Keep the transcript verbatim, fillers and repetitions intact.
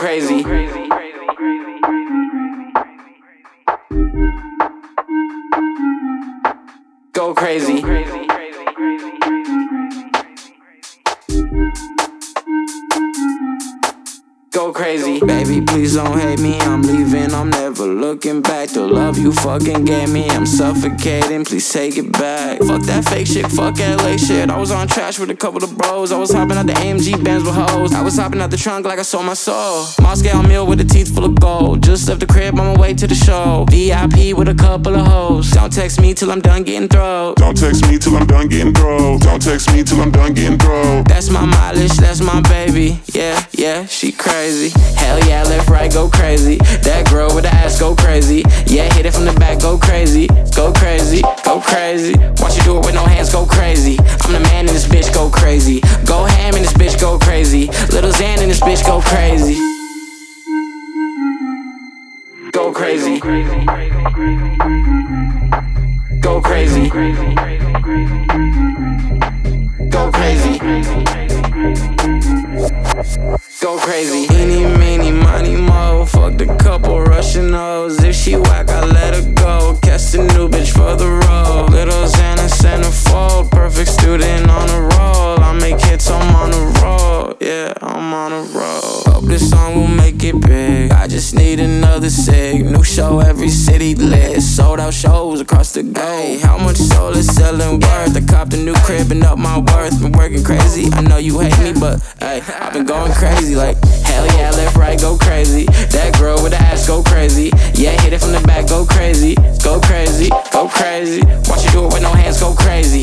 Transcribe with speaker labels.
Speaker 1: crazy. Go crazy. Go crazy. Baby, please don't hate me, I'm leaving, I'm never looking back. The love you fucking gave me, I'm suffocating, please take it back. Fuck that fake shit, fuck L A shit. I was on trash with a couple of bros. I was hopping out the A M G Benz with hoes. I was hopping out the trunk like I sold my soul. Moscow meal with a teeth full of gold. Just left the crib on my way to the show. V I P with a couple of hoes. Don't text me till I'm done getting throw.
Speaker 2: Don't text me till I'm done getting throw. Don't text me till I'm done getting throw.
Speaker 1: That's my mileage, that's my baby. Yeah, yeah, she crazy. Hell yeah, left, right, go crazy. That girl with the ass, go crazy. Yeah, hit it from the back, go crazy. Go crazy, go crazy. Watch you do it with no hands, go crazy. I'm the man in this bitch, go crazy. Go ham in this bitch, go crazy. Little Xan in this bitch, go crazy. Go crazy. Go crazy. Go crazy. Go crazy. Eeny, meeny, money, mo. Fucked a couple Russian hoes. If she whack, I let her go. Catch the new bitch for the road. Little Xana centerfold. Perfect student on a roll. I make hits, I'm on a roll. Yeah, I'm on a roll. Hope this song will make it big. I just need another sig. New show, every city lit. Sold out shows across the globe. Hey, how much soul is selling worth? I copped a new crib and up my worth. Been working crazy. I know you hate me, but hey, I've been going crazy. Like, hell yeah, left, right, go crazy. That girl with the ass, go crazy. Yeah, hit it from the back, go crazy. Go crazy, go crazy. Watch you do it with no hands, go crazy.